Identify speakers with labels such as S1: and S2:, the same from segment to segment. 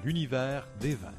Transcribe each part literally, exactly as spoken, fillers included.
S1: l'univers des vins.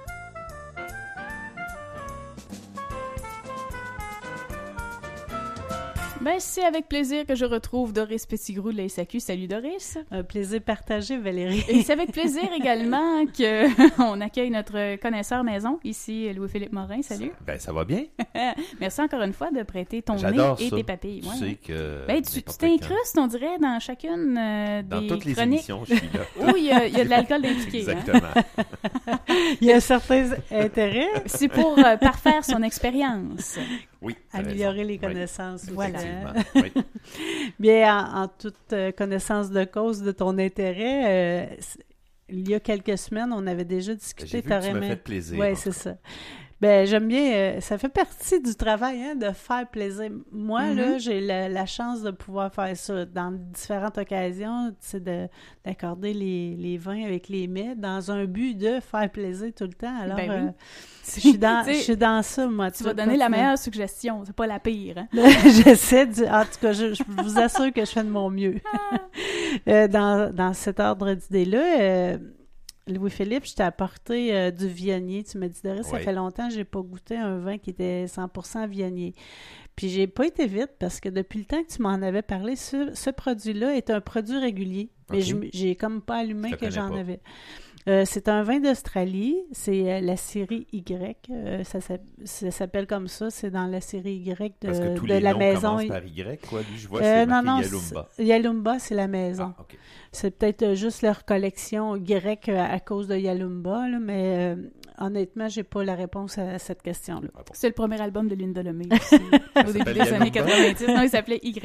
S2: Ben, c'est avec plaisir que je retrouve Doris Petitgrou de la S A Q. Salut Doris.
S3: Un plaisir partagé, Valérie.
S2: Et c'est avec plaisir également qu'on accueille notre connaisseur maison, ici Louis-Philippe Morin. Salut.
S1: Ben, ça va bien.
S2: Merci encore une fois de prêter ton
S1: J'adore
S2: nez et
S1: ça.
S2: tes papilles.
S1: Tu
S2: Ouais.
S1: sais que...
S2: Ben, tu, tu t'incrustes, on dirait, dans chacune euh,
S1: Dans
S2: des
S1: toutes les
S2: chroniques
S1: émissions, je suis là.
S2: où il y a, il y a de l'alcool impliqué.
S1: Exactement.
S2: Hein?
S3: Il y a certains intérêts.
S2: C'est pour euh, parfaire son expérience.
S1: Oui.
S3: Améliorer
S1: raison.
S3: les connaissances.
S1: Oui,
S3: Voilà.
S1: oui.
S3: Bien, en, en toute euh, connaissance de cause de ton intérêt, euh, il y a quelques semaines, on avait déjà discuté.
S1: J'ai vu que tu m'as fait plaisir.
S3: Oui, c'est ça. Ben, j'aime bien, euh, ça fait partie du travail, hein, de faire plaisir. Moi,
S2: Mm-hmm.
S3: là, j'ai la, la chance de pouvoir faire ça dans différentes occasions, c'est de, d'accorder les, les vins avec les mets dans un but de faire plaisir tout le temps. Alors,
S2: Ben oui.
S3: euh, je suis dans,
S2: Tu sais,
S3: je suis dans ça, moi.
S2: Tu vas donner la meilleure suggestion, c'est pas la pire. Hein?
S3: J'essaie de... En tout cas, je, je vous assure que je fais de mon mieux. euh, dans, dans cet ordre d'idées-là, euh, Louis-Philippe, je t'ai apporté euh, du Viognier. Tu m'as dit, Doris, ça
S1: Oui.
S3: fait longtemps que j'ai pas goûté un vin qui était cent pour cent Viognier. Puis j'ai pas été vite parce que depuis le temps que tu m'en avais parlé, ce, ce produit-là est un produit régulier. Mais
S1: Ok.
S3: je, j'ai comme pas allumé
S1: Je le
S3: que
S1: connais
S3: j'en
S1: pas.
S3: avais. Euh, c'est un vin d'Australie, c'est euh, la série Y, euh, ça, s'app- ça s'appelle comme ça, c'est dans la série Y de,
S1: Parce que tous
S3: de
S1: les
S3: la
S1: noms
S3: maison.
S1: commencent par Y, quoi. Lui, je vois,
S3: Euh,
S1: c'est
S3: non,
S1: marqué
S3: non,
S1: Yalumba.
S3: c'est- Yalumba, c'est la maison.
S1: Ah, OK.
S3: C'est peut-être euh, juste leur collection Y à, à cause de Yalumba, là, mais euh, honnêtement, j'ai pas la réponse à cette question-là.
S1: Ah, bon.
S2: C'est le premier album de Linda Lemay aussi, au début
S1: s'appelle
S2: des années
S1: Yalumba?
S2: quatre-vingt-dix. Non, il s'appelait Y.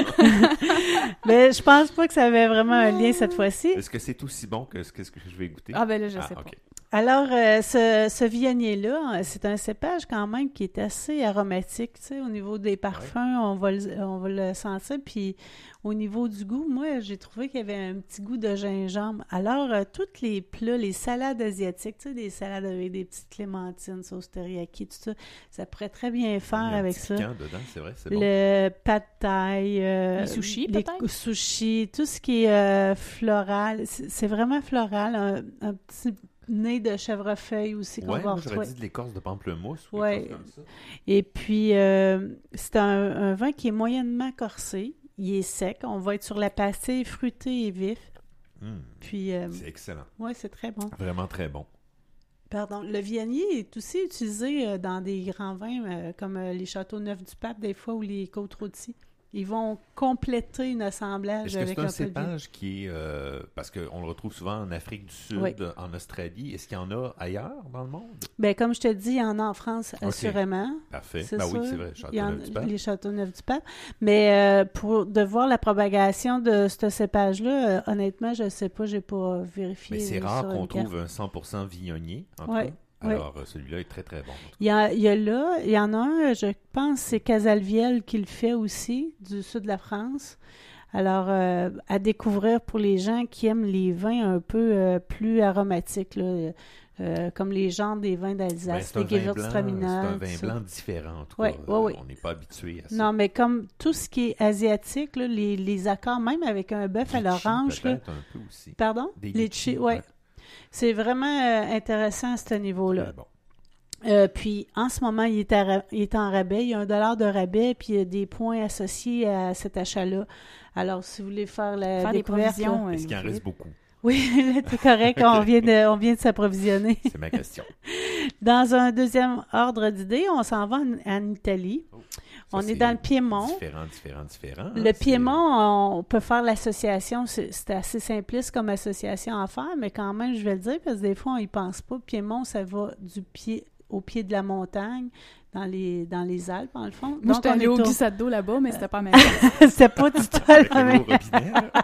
S3: Mais je pense pas que ça avait vraiment un lien cette fois-ci.
S1: Est-ce que c'est aussi bon que ce que, ce que je vais goûter?
S2: Ah ben là, je
S1: Ah,
S2: sais
S1: OK.
S3: Alors, euh, ce, ce Viognier-là, c'est un cépage quand même qui est assez aromatique, tu sais, au niveau des parfums, on va le, on va le sentir, puis au niveau du goût, moi, j'ai trouvé qu'il y avait un petit goût de gingembre. Alors, euh, tous les plats, les salades asiatiques, tu sais, des salades avec des petites clémentines, sauce teriyaki, tout ça, ça pourrait très bien faire
S1: Il y a un
S3: avec
S1: petit
S3: ça.
S1: piquant dedans, c'est vrai, c'est bon.
S3: Le pad thai, euh,
S2: Les sushis,
S3: les
S2: peut-être?
S3: sushis, tout ce qui est euh, floral, c'est c'est vraiment floral, un, un petit nez de chèvrefeuille aussi qu'on
S1: Ouais,
S3: va
S1: moi, j'aurais
S3: retrouver.
S1: dit de l'écorce de pamplemousse ou
S3: Ouais.
S1: quelque chose comme ça.
S3: Et puis, euh, c'est un, un vin qui est moyennement corsé, il est sec, on va être sur la pastille fruitée et vif.
S1: Hum,
S3: Puis, euh,
S1: c'est excellent.
S3: ouais, c'est très bon.
S1: Vraiment très bon.
S3: Pardon, le Viognier est aussi utilisé euh, dans des grands vins euh, comme euh, les Châteaux Neufs du Pape, des fois, ou les Côtes-Rôties. Ils vont compléter un assemblage
S1: Est-ce que
S3: avec
S1: c'est un
S3: un peu de Viognier.
S1: cépage qui est... euh, parce qu'on le retrouve souvent en Afrique du Sud,
S3: Oui.
S1: en Australie. Est-ce qu'il y en a ailleurs dans le monde?
S3: Ben, comme je te dis, il y en a en France,
S1: Ok.
S3: assurément.
S1: Parfait.
S3: C'est
S1: Ben oui,
S3: sûr.
S1: c'est vrai.
S3: Il y en-
S1: Châteauneuf-du-Pape.
S3: les Châteauneuf-du-Pape. Mais euh, pour de voir la propagation de ce cépage-là, euh, honnêtement, je ne sais pas, j'ai pas vérifié.
S1: Mais c'est
S3: euh,
S1: rare
S3: sur
S1: qu'on
S3: une carte.
S1: trouve un cent pour cent viognier, en tout
S3: Ouais,
S1: cas.
S3: ouais.
S1: Alors, euh, celui-là est très, très bon. en tout cas.
S3: Il y, a, il y a là, il y en a un, je pense, c'est Casalviel qui le fait aussi, du sud de la France. Alors, euh, à découvrir pour les gens qui aiment les vins un peu euh, plus aromatiques, là, euh, comme les genres des vins
S1: Ben,
S3: d'Alsace,
S1: c'est un
S3: les
S1: vin blanc, c'est
S3: Gewürztraminer.
S1: un
S3: tout
S1: vin
S3: ça.
S1: blanc différent, en tout
S3: Ouais,
S1: cas.
S3: ouais,
S1: Euh,
S3: ouais.
S1: On n'est pas habitué à ça.
S3: Non, mais comme tout ce qui est asiatique, là, les, les accords, même avec un bœuf à
S1: Litchi,
S3: l'orange, là,
S1: peut-être un peu aussi.
S3: pardon?
S1: Des
S3: Les
S1: litchis,
S3: chi, ouais.
S1: ouais.
S3: C'est vraiment euh, intéressant à ce niveau-là.
S1: Très bon.
S3: Euh, puis, en ce moment, il est, à ra- il est en rabais. Il y a un dollar de rabais, puis il y a des points associés à cet achat-là. Alors, si vous voulez faire la
S2: Faire des
S3: découverte...
S2: provisions.
S3: là-
S2: euh,
S1: Est-ce qu'il en
S2: Louis-Philippe.
S1: reste beaucoup?
S3: Oui, là, t'es correct. On vient de, on vient de s'approvisionner.
S1: C'est ma question.
S3: Dans un deuxième ordre d'idée, on s'en va en, en Italie.
S1: Oh, ça,
S3: On est
S1: c'est
S3: dans le Piémont.
S1: Différent, différent, différent. hein,
S3: Le
S1: c'est-
S3: Piémont, on peut faire l'association, c'est c'est assez simpliste comme association à faire, mais quand même, je vais le dire, parce que des fois, on y pense pas. Piémont, ça va du pied au pied de la montagne, dans les, dans les Alpes, en le fond.
S2: Moi,
S3: Donc,
S2: j'étais
S3: on
S2: allée
S3: est
S2: au
S3: au-
S2: glissade d'eau là-bas, mais c'était pas ma chose.
S3: C'était pas du tout
S1: Avec
S3: la
S1: le
S3: même.
S1: gros robinet, là.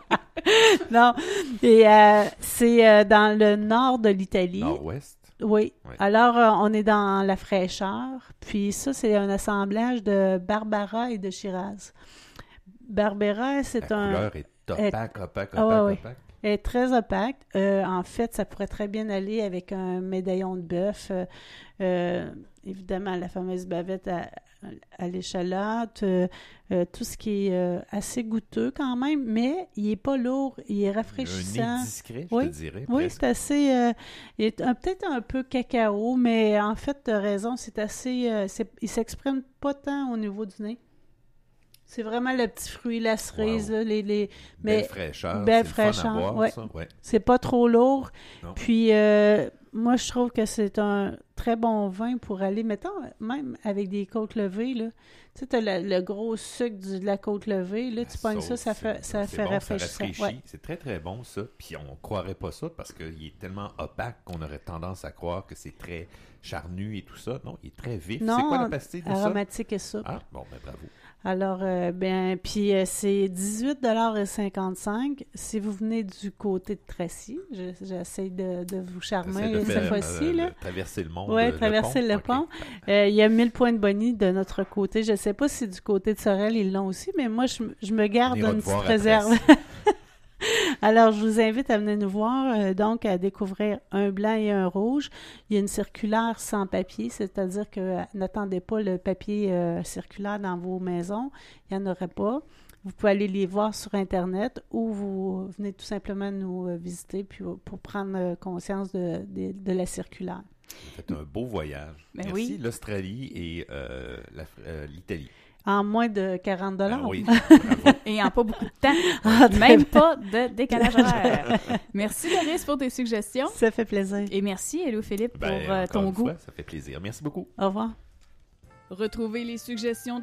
S3: Non. Et euh, c'est euh, dans le nord de l'Italie.
S1: Nord-ouest.
S3: Oui.
S1: Ouais.
S3: Alors, euh, on est dans la fraîcheur. Puis ça, c'est un assemblage de Barbera et de Shiraz. Barbera, c'est
S1: La
S3: un...
S1: couleur est opaque, opaque,
S3: Ah,
S1: opaque,
S3: ouais,
S1: opaque.
S3: Elle est très opaque. Euh, en fait, ça pourrait très bien aller avec un médaillon de bœuf. Euh, euh, évidemment, la fameuse bavette à, à l'échalote, euh, euh, tout ce qui est euh, assez goûteux quand même, mais il n'est pas lourd, il est rafraîchissant.
S1: Un nez discret, je
S3: oui.
S1: te dirais.
S3: Oui,
S1: presque.
S3: c'est assez... Euh, il est un- peut-être un peu cacao, mais en fait, tu as raison, c'est assez... Euh, c'est, il ne s'exprime pas tant au niveau du nez. C'est vraiment le petit fruit, la cerise,
S1: Wow.
S3: là, les, les...
S1: Belle
S3: mais
S1: fraîcheur.
S3: belle
S1: c'est le fun à
S3: fraîcheur,
S1: boire,
S3: ouais.
S1: ça. Ouais.
S3: c'est pas trop lourd.
S1: Non.
S3: Puis, euh, moi, je trouve que c'est un très bon vin pour aller, mettons, même avec des côtes levées, là. Tu sais, t'as le, le gros sucre du- de la côte levée, là,
S1: La
S3: tu pognes ça,
S1: sauce,
S3: ça fait,
S1: c'est-
S3: ça
S1: c'est
S3: fait
S1: bon, ça
S3: rafraîchissant.
S1: rafraîchit.
S3: Ouais.
S1: C'est très, très bon, ça. Puis on croirait pas ça parce qu'il est tellement opaque qu'on aurait tendance à croire que c'est très charnu et tout ça. Non, il est très vif.
S3: Non,
S1: c'est quoi la pastille de ça?
S3: Aromatique et souple.
S1: Ah, bon, ben bravo.
S3: Alors, euh, ben, puis euh, c'est dix-huit dollars cinquante-cinq. Si vous venez du côté de Tracy, je- j'essaie de, de vous charmer
S1: T'essaies de
S3: cette
S1: faire,
S3: fois-ci,
S1: euh,
S3: là.
S1: le- traverser le monde.
S3: Oui,
S1: euh,
S3: traverser le
S1: Ok.
S3: pont. Euh, il y a mille points de bonnie de notre côté. Je ne sais pas si du côté de Sorel, ils l'ont aussi, mais moi, je, m- je me garde
S1: On ira
S3: une
S1: te voir
S3: petite
S1: à
S3: réserve.
S1: Tracy.
S3: Alors, je vous invite à venir nous voir, euh, donc à découvrir un blanc et un rouge. Il y a une circulaire sans papier, c'est-à-dire que euh, n'attendez pas le papier euh, circulaire dans vos maisons. Il n'y en aurait pas. Vous pouvez aller les voir sur Internet ou vous venez tout simplement nous euh, visiter puis, euh, pour prendre euh, conscience de, de, de la circulaire.
S1: Vous faites un beau voyage.
S2: Ben
S1: Merci,
S2: oui.
S1: l'Australie et euh, la- euh, l'Italie.
S3: En moins de quarante dollars.
S1: Ah oui, bravo.
S2: Et en pas beaucoup de temps.
S3: Ah, très
S2: Même
S3: bien.
S2: pas de décalage horaire. Merci, Doris, pour tes suggestions.
S3: Ça fait plaisir.
S2: Et merci, Hello Philippe, pour
S1: Ben,
S2: euh,
S1: encore
S2: ton
S1: une
S2: goût.
S1: fois, ça fait plaisir. Merci beaucoup.
S3: Au revoir.
S2: Retrouvez les suggestions